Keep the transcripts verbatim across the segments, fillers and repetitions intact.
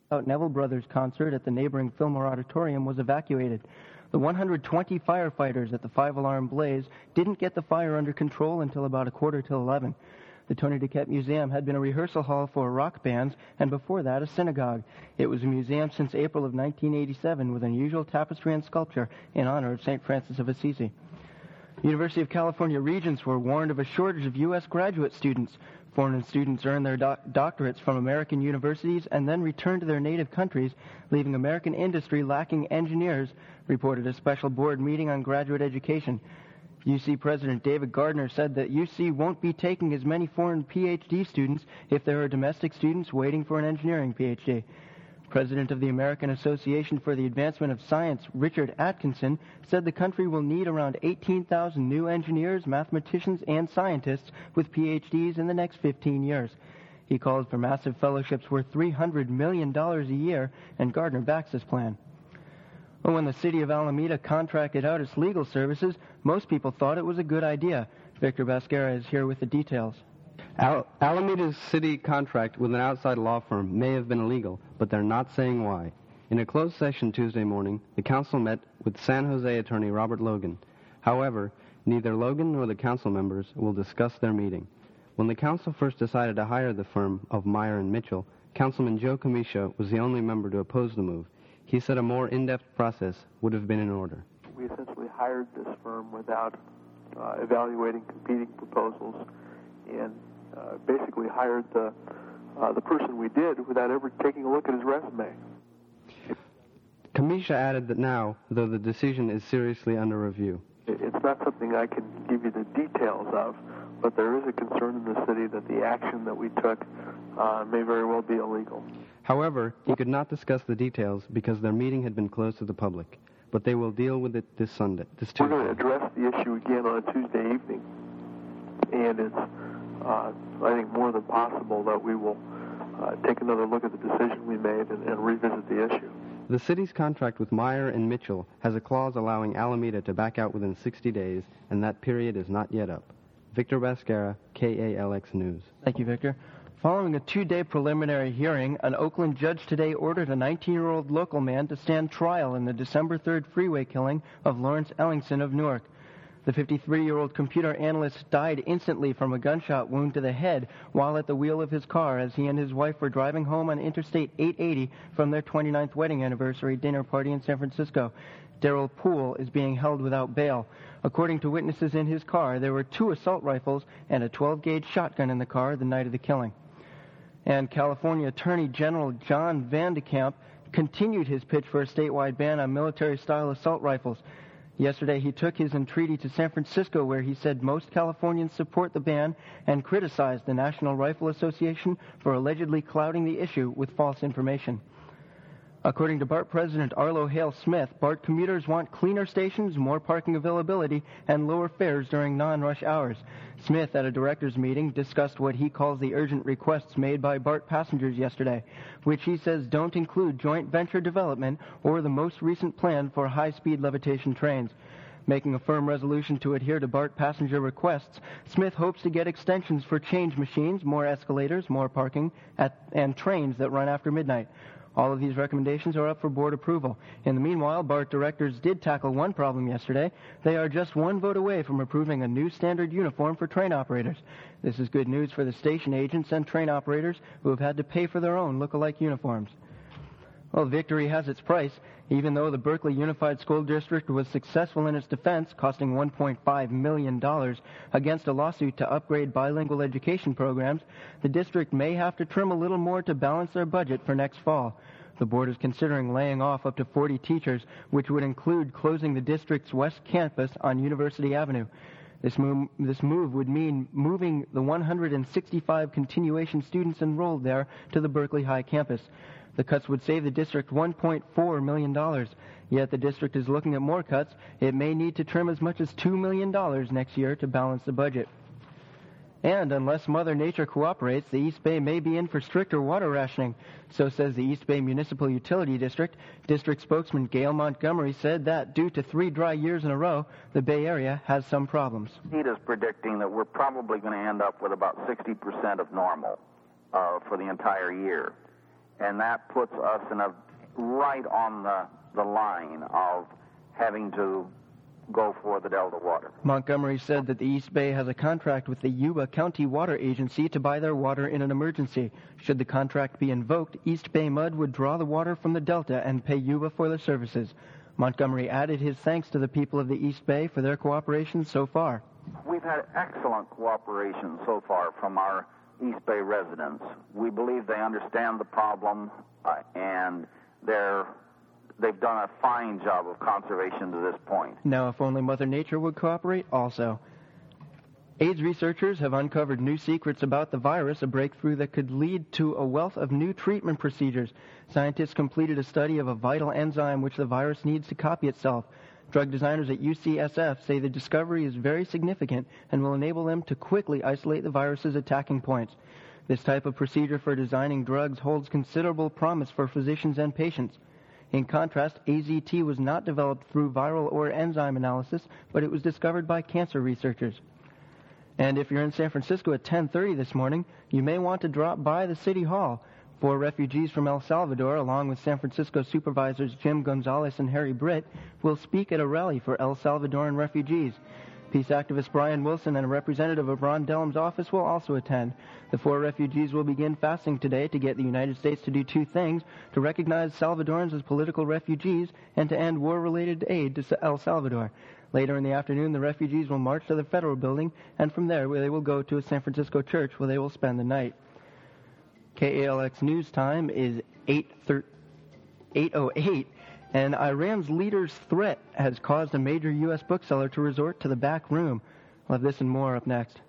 Neville Brothers concert at the neighboring Fillmore Auditorium was evacuated. The one hundred twenty firefighters at the five-alarm blaze didn't get the fire under control until about a quarter till eleven. The Tony Duquette Museum had been a rehearsal hall for rock bands, and before that a synagogue. It was a museum since April of nineteen eighty-seven with unusual tapestry and sculpture in honor of Saint Francis of Assisi. University of California Regents were warned of a shortage of U S graduate students. Foreign students earn their doc- doctorates from American universities and then return to their native countries, leaving American industry lacking engineers, reported a special board meeting on graduate education. U C President David Gardner said that U C won't be taking as many foreign P H D students if there are domestic students waiting for an engineering P H D. President of the American Association for the Advancement of Science, Richard Atkinson, said the country will need around eighteen thousand new engineers, mathematicians, and scientists with P H Ds in the next fifteen years. He called for massive fellowships worth three hundred million dollars a year, and Gardner backs this plan. Well, when the city of Alameda contracted out its legal services, most people thought it was a good idea. Victor Bascara is here with the details. Al- Alameda's city contract with an outside law firm may have been illegal, but they're not saying why. In a closed session Tuesday morning, the council met with San Jose attorney Robert Logan. However, neither Logan nor the council members will discuss their meeting. When the council first decided to hire the firm of Meyer and Mitchell, Councilman Joe Kamisha was the only member to oppose the move. He said a more in-depth process would have been in order. We essentially hired this firm without uh, evaluating competing proposals and uh, basically hired the uh, the person we did without ever taking a look at his resume. Kamisha added that now, though the decision is seriously under review. It's not something I can give you the details of, but there is a concern in the city that the action that we took uh, may very well be illegal. However, he could not discuss the details because their meeting had been closed to the public. But they will deal with it this Sunday, this Tuesday. We're going to address the issue again on a Tuesday evening, and it's, uh, I think, more than possible that we will uh, take another look at the decision we made and, and revisit the issue. The city's contract with Meyer and Mitchell has a clause allowing Alameda to back out within sixty days, and that period is not yet up. Victor Bascara, K A L X News. Thank you, Victor. Following a two-day preliminary hearing, an Oakland judge today ordered a nineteen-year-old local man to stand trial in the December third freeway killing of Lawrence Ellingson of Newark. The fifty-three-year-old computer analyst died instantly from a gunshot wound to the head while at the wheel of his car as he and his wife were driving home on Interstate eight eighty from their twenty-ninth wedding anniversary dinner party in San Francisco. Daryl Poole is being held without bail. According to witnesses in his car, there were two assault rifles and a twelve-gauge shotgun in the car the night of the killing. And California Attorney General John Van de Kamp continued his pitch for a statewide ban on military-style assault rifles. Yesterday, he took his entreaty to San Francisco, where he said most Californians support the ban and criticized the National Rifle Association for allegedly clouding the issue with false information. According to BART President Arlo Hale-Smith, BART commuters want cleaner stations, more parking availability, and lower fares during non-rush hours. Smith, at a directors' meeting, discussed what he calls the urgent requests made by BART passengers yesterday, which he says don't include joint venture development or the most recent plan for high-speed levitation trains. Making a firm resolution to adhere to BART passenger requests, Smith hopes to get extensions for change machines, more escalators, more parking, at, and trains that run after midnight. All of these recommendations are up for board approval. In the meanwhile, BART directors did tackle one problem yesterday. They are just one vote away from approving a new standard uniform for train operators. This is good news for the station agents and train operators who have had to pay for their own look-alike uniforms. Well, victory has its price. Even though the Berkeley Unified School District was successful in its defense, costing one point five million dollars against a lawsuit to upgrade bilingual education programs, the district may have to trim a little more to balance their budget for next fall. The board is considering laying off up to forty teachers, which would include closing the district's west campus on University Avenue. This move, this move would mean moving the one hundred sixty-five continuation students enrolled there to the Berkeley High campus. The cuts would save the district one point four million dollars. Yet the district is looking at more cuts. It may need to trim as much as two million dollars next year to balance the budget. And unless Mother Nature cooperates, the East Bay may be in for stricter water rationing. So says the East Bay Municipal Utility District. District spokesman Gail Montgomery said that due to three dry years in a row, the Bay Area has some problems. Heat is predicting that we're probably going to end up with about sixty percent of normal uh, for the entire year. and that puts us in a right on the, the line of having to go for the Delta water. Montgomery said that the East Bay has a contract with the Yuba County Water Agency to buy their water in an emergency. Should the contract be invoked, East Bay Mud would draw the water from the Delta and pay Yuba for their services. Montgomery added his thanks to the people of the East Bay for their cooperation so far. We've had excellent cooperation so far from our East Bay residents. We believe they understand the problem, uh, and they're They've done a fine job of conservation to this point. Now, if only Mother Nature would cooperate also. AIDS researchers have uncovered new secrets about the virus, a breakthrough that could lead to a wealth of new treatment procedures. Scientists completed a study of a vital enzyme which the virus needs to copy itself. Drug designers at U C S F say the discovery is very significant and will enable them to quickly isolate the virus's attacking points. This type of procedure for designing drugs holds considerable promise for physicians and patients. In contrast, A Z T was not developed through viral or enzyme analysis, but it was discovered by cancer researchers. And if you're in San Francisco at ten thirty this morning, you may want to drop by the City Hall. Four refugees from El Salvador, along with San Francisco supervisors Jim Gonzalez and Harry Britt, will speak at a rally for El Salvadoran refugees. Peace activist Brian Wilson and a representative of Ron Dellum's office will also attend. The four refugees will begin fasting today to get the United States to do two things: to recognize Salvadorans as political refugees and to end war-related aid to El Salvador. Later in the afternoon, the refugees will march to the Federal Building, and from there they will go to a San Francisco church where they will spend the night. K A L X News Time is eight oh eight. And Iran's leader's threat has caused a major U S bookseller to resort to the back room. We'll have this and more up next.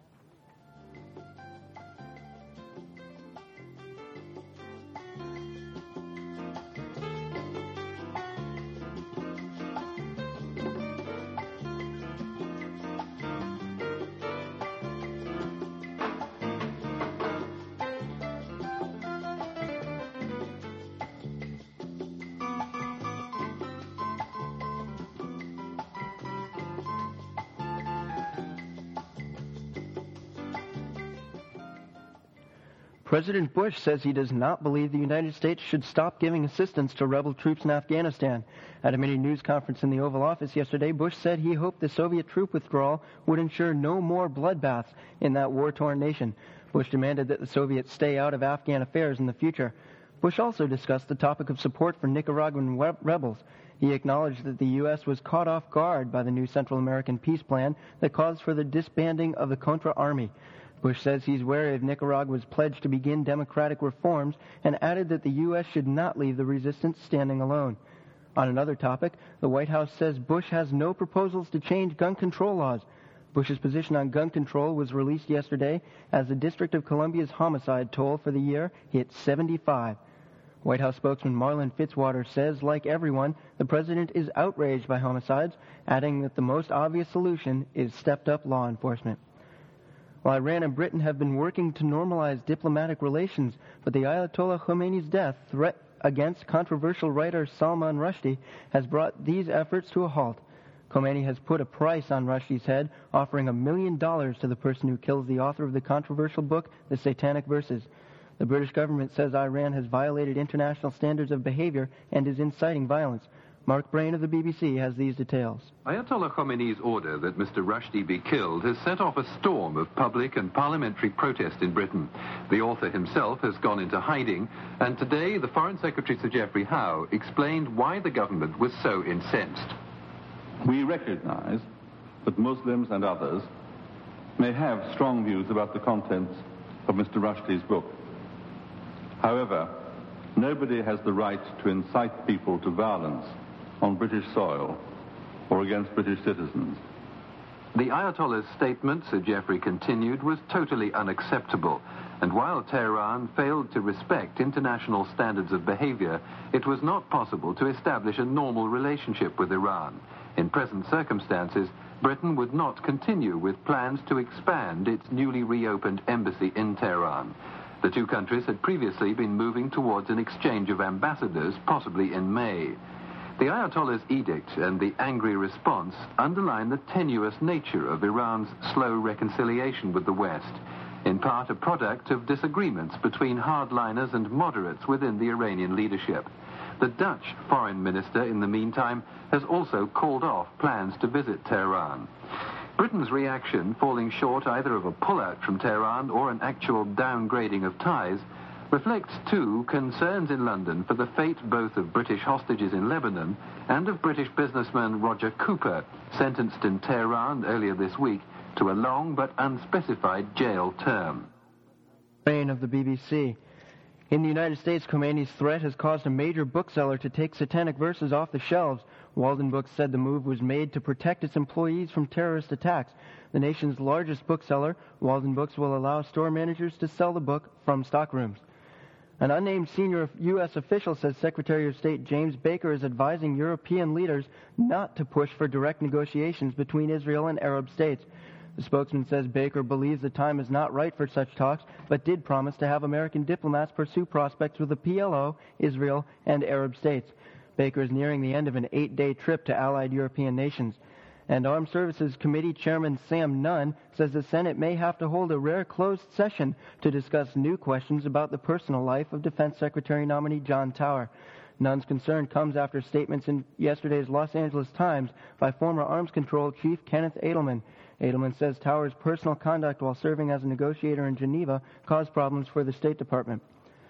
President Bush says he does not believe the United States should stop giving assistance to rebel troops in Afghanistan. At a mini news conference in the Oval Office yesterday, Bush said he hoped the Soviet troop withdrawal would ensure no more bloodbaths in that war-torn nation. Bush demanded that the Soviets stay out of Afghan affairs in the future. Bush also discussed the topic of support for Nicaraguan we- rebels. He acknowledged that the U S was caught off guard by the new Central American peace plan that calls for the disbanding of the Contra Army. Bush says he's wary of Nicaragua's pledge to begin democratic reforms and added that the U S should not leave the resistance standing alone. On another topic, the White House says Bush has no proposals to change gun control laws. Bush's position on gun control was released yesterday as the District of Columbia's homicide toll for the year hit seventy-five. White House spokesman Marlin Fitzwater says, like everyone, the president is outraged by homicides, adding that the most obvious solution is stepped-up law enforcement. While Iran and Britain have been working to normalize diplomatic relations, but the Ayatollah Khomeini's death threat against controversial writer Salman Rushdie has brought these efforts to a halt. Khomeini has put a price on Rushdie's head, offering a million dollars to the person who kills the author of the controversial book, The Satanic Verses. The British government says Iran has violated international standards of behavior and is inciting violence. Mark Brain of the B B C has these details. Ayatollah Khomeini's order that Mister Rushdie be killed has set off a storm of public and parliamentary protest in Britain. The author himself has gone into hiding, and today the Foreign Secretary Sir Geoffrey Howe explained why the government was so incensed. We recognize that Muslims and others may have strong views about the contents of Mister Rushdie's book. However, nobody has the right to incite people to violence on British soil or against British citizens. The Ayatollah's statement, Sir Geoffrey continued, was totally unacceptable, and while Tehran failed to respect international standards of behavior, it was not possible to establish a normal relationship with Iran. In present circumstances, Britain would not continue with plans to expand its newly reopened embassy in Tehran. The two countries had previously been moving towards an exchange of ambassadors, possibly in May. The Ayatollah's edict and the angry response underline the tenuous nature of Iran's slow reconciliation with the West. in part a product of disagreements between hardliners and moderates within the Iranian leadership. The Dutch foreign minister, in the meantime, has also called off plans to visit Tehran. Britain's reaction, falling short either of a pullout from Tehran or an actual downgrading of ties, reflects, too, concerns in London for the fate both of British hostages in Lebanon and of British businessman Roger Cooper, sentenced in Tehran earlier this week to a long but unspecified jail term. Rain of the B B C. In the United States, Khomeini's threat has caused a major bookseller to take satanic verses off the shelves. Walden Books said the move was made to protect its employees from terrorist attacks. The nation's largest bookseller, Walden Books, will allow store managers to sell the book from stockrooms. An unnamed senior U S official says Secretary of State James Baker is advising European leaders not to push for direct negotiations between Israel and Arab states. The spokesman says Baker believes the time is not right for such talks, but did promise to have American diplomats pursue prospects with the P L O, Israel, and Arab states. Baker is nearing the end of an eight-day trip to allied European nations. And Armed Services Committee Chairman Sam Nunn says the Senate may have to hold a rare closed session to discuss new questions about the personal life of Defense Secretary nominee John Tower. Nunn's concern comes after statements in yesterday's Los Angeles Times by former Arms Control Chief Kenneth Edelman. Edelman says Tower's personal conduct while serving as a negotiator in Geneva caused problems for the State Department.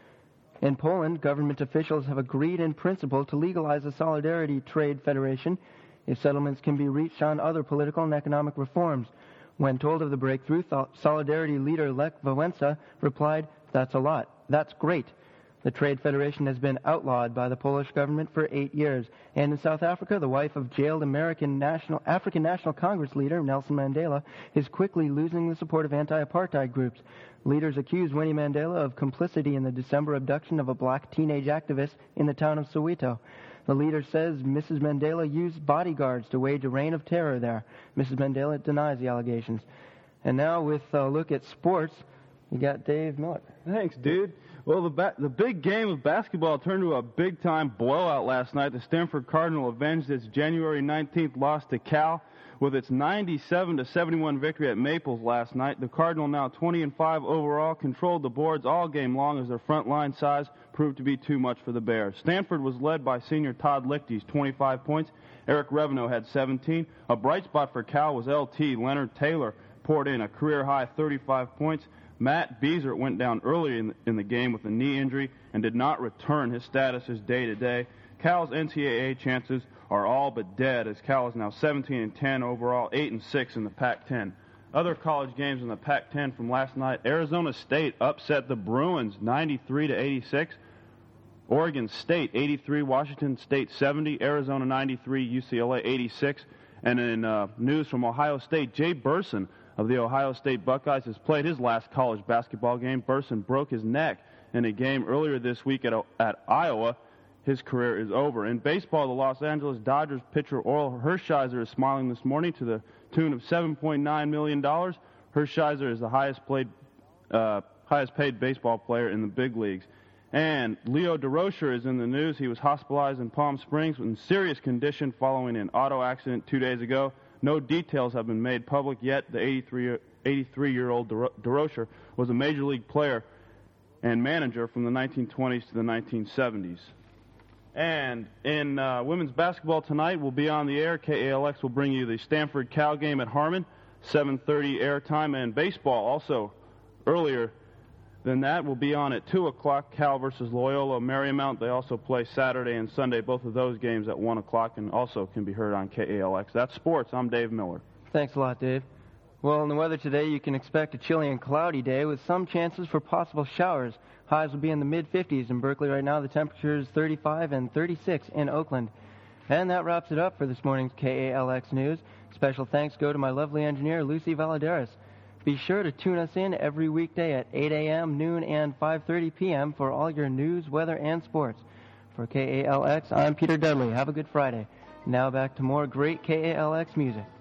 In Poland, government officials have agreed in principle to legalize a Solidarity Trade Federation if settlements can be reached on other political and economic reforms. When told of the breakthrough, Solidarity leader Lech Wałęsa replied, "That's a lot. That's great." The Trade Federation has been outlawed by the Polish government for eight years. And in South Africa, the wife of jailed American National, African National Congress leader Nelson Mandela is quickly losing the support of anti-apartheid groups. Leaders accuse Winnie Mandela of complicity in the December abduction of a black teenage activist in the town of Soweto. The leader says Missus Mandela used bodyguards to wage a reign of terror there. Missus Mandela denies the allegations. And now with a look at sports, you got Dave Miller. Thanks, dude. Well, the ba- the big game of basketball turned to a big-time blowout last night. The Stanford Cardinal avenged its January nineteenth loss to Cal with its ninety-seven to seventy-one victory at Maples last night. The Cardinal, now twenty and five overall, controlled the boards all game long as their front line size proved to be too much for the Bears. Stanford was led by senior Todd Lichty's twenty-five points. Eric Revenue had seventeen. A bright spot for Cal was L T. Leonard Taylor poured in a career-high thirty-five points. Matt Beazer went down early in the, in the game with a knee injury and did not return. His status is day-to-day. Cal's N C double A chances are all but dead, as Cal is now seventeen and ten overall, eight and six in the Pac ten. Other college games in the Pac ten from last night: Arizona State upset the Bruins ninety-three to eighty-six. Oregon State eighty-three, Washington State seventy, Arizona ninety-three, U C L A eighty-six. And in uh, news from Ohio State, Jay Burson of the Ohio State Buckeyes has played his last college basketball game. Burson broke his neck in a game earlier this week at, at Iowa. His career is over. In baseball, the Los Angeles Dodgers pitcher Orel Hershiser is smiling this morning to the tune of seven point nine million dollars. Hershiser is the highest played, uh, highest paid baseball player in the big leagues. And Leo DeRocher is in the news. He was hospitalized in Palm Springs in serious condition following an auto accident two days ago. No details have been made public yet. The eighty-three-year-old DeRocher was a major league player and manager from the nineteen twenties to the nineteen seventies. And in uh, women's basketball tonight, we'll be on the air. K A L X will bring you the Stanford Cal game at Harmon, seven thirty airtime. And baseball also earlier than that will be on at two o'clock, Cal versus Loyola Marymount. They also play Saturday and Sunday, both of those games at one o'clock, and also can be heard on K A L X. That's sports. I'm Dave Miller. Thanks a lot, Dave. Well, in the weather today, you can expect a chilly and cloudy day with some chances for possible showers. Highs will be in the mid fifties in Berkeley right now. The temperature is thirty-five and thirty-six in Oakland. And that wraps it up for this morning's K A L X News. Special thanks go to my lovely engineer, Lucy Valadares. Be sure to tune us in every weekday at eight a.m., noon, and five thirty p.m. for all your news, weather, and sports. For K A L X, I'm Peter Dudley. Have a good Friday. Now back to more great K A L X music.